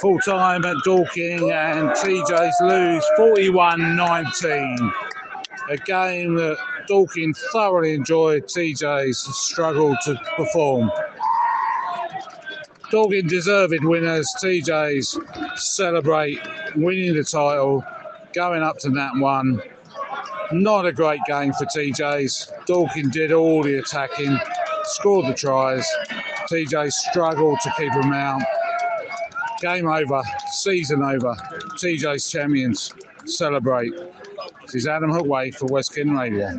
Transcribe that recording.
Full time at Dorking, and TJs lose 41-19. A game that Dorking thoroughly enjoyed. TJs struggled to perform. Dorking deserved winners. TJs celebrate winning the title, going up to Nat 1. Not a great game for TJs. Dorking did all the attacking, scored the tries. TJs struggled to keep them out. Game over, season over. TJ's champions celebrate. This is Adam Hookway for West Kent Radio.